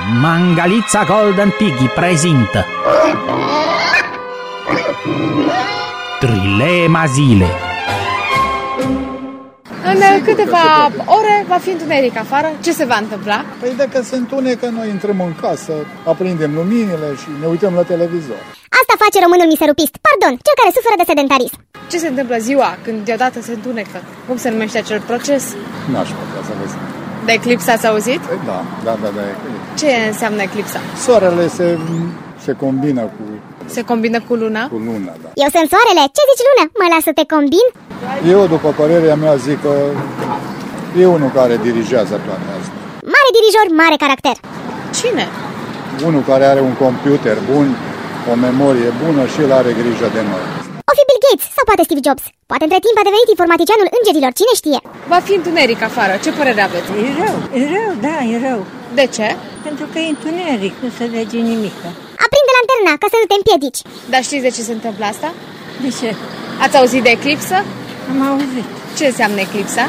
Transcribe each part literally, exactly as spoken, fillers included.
Mangalitza Golden Piggy prezintă Trilema zilei. În câteva ore va fi întuneric afară. Ce se va întâmpla? Păi dacă se întunecă, noi intrăm în casă, aprindem luminile și ne uităm la televizor. Asta face românul miserupist, pardon, cel care suferă de sedentarism. Ce se întâmplă ziua când deodată se întunecă? Cum se numește acel proces? N-aș putea să vă zic. De eclipsă ați auzit? Păi da, da, da, da. Eclipsă. Ce înseamnă eclipsa? Soarele se, se combină cu... Se combină cu luna? Cu luna, da. Eu sunt soarele, ce zici lună? Mă las să te combin? Eu, după părerea mea, zic că e unul care dirigează toate astea. Mare dirijor, mare caracter. Cine? Unul care are un computer bun, o memorie bună și el are grijă de noi. O fi Bill Gates sau poate Steve Jobs. Poate între timp a devenit informaticianul îngerilor, cine știe? Va fi întuneric afară, ce părere aveți? E rău, e rău, da, e rău. De ce? Pentru că e întuneric, nu se vede nimic. Aprinde lanterna ca să nu te împiedici. Dar știți de ce se întâmplă asta? De ce? Ați auzit de eclipsă? Am auzit. Ce înseamnă eclipsa?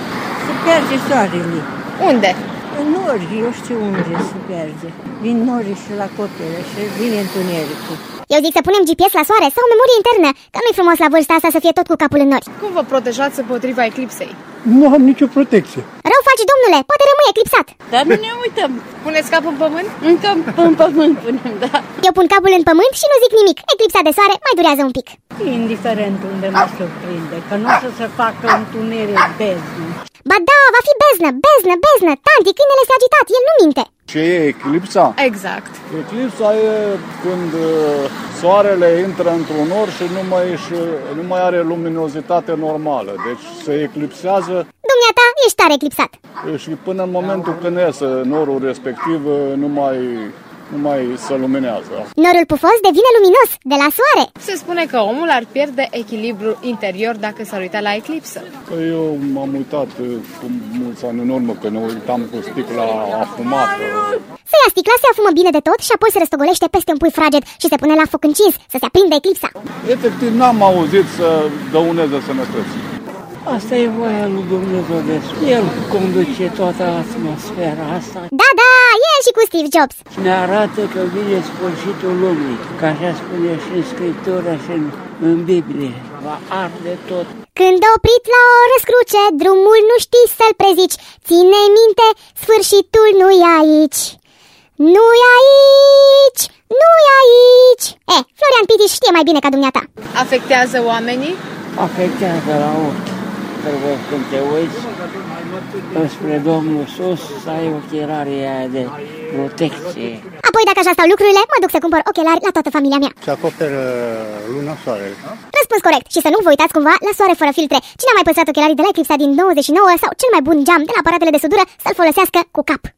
Se pierde soarele. Unde? În nori, eu știu unde se pierde. Vin norii și la copere și vine întunericul. Eu zic să punem G P S la soare sau memorie internă, că nu-i frumos la vârsta asta să fie tot cu capul în nori. Cum vă protejați împotriva eclipsei? Nu am nicio protecție. Rău faci, domnule, poate rămâi eclipsat. Dar nu ne uităm. Puneți capul în pământ? Încă în pământ punem, da. Eu pun capul în pământ și nu zic nimic. Eclipsa de soare mai durează un pic. Indiferent unde mă surprinde, că nu o să se facă întuneric beznă. Ba da, va fi beznă, beznă, beznă. Tanti, câinele s-a agitat, el nu minte. Ce e eclipsa? Exact. Eclipsa e când soarele intră într-un nor și nu mai, și nu mai are luminozitate normală. Deci se eclipsează. Dumneata, ești tare eclipsat. Și până în momentul când iese norul respectiv nu mai, nu mai se luminează. Norul pufos devine luminos de la soare. Se spune că omul ar pierde echilibrul interior dacă s-ar uita la eclipsă. Păi eu m-am uitat cu mulți ani în urmă, că ne uitam cu sticla afumată. Se ia sticla, se afumă bine de tot și apoi se răstogolește peste un pui fraged și se pune la foc încins să se aprindă eclipsa. Efectiv, n-am auzit să dăuneze sănătății. Asta e voia lui Dumnezeu de sus. El conduce toată atmosfera asta. Da, da, el și cu Steve Jobs. Ne arată că vine sfârșitul lumii, că așa spune și în Scriptură și în, în Biblie. Va arde tot. Când oprit la o răscruce, drumul nu știi să-l prezici. Ține minte, sfârșitul nu-i aici. Nu-i aici, nu-i aici. E, Florian Pitiș știe mai bine ca dumneata. Afectează oamenii? Afectează la ochi. Trebuie când te uiți spre Domnul sus să ai ochelarii aia de protecție. Apoi dacă așa stau lucrurile, mă duc să cumpăr ochelari la toată familia mea. Se acoperă luna soarele. Răspuns corect. Și să nu vă uitați cumva la soare fără filtre. Cine a mai păstrat ochelarii de la eclipsa din nouăzeci și nouă sau cel mai bun geam de la aparatele de sudură să-l folosească cu cap.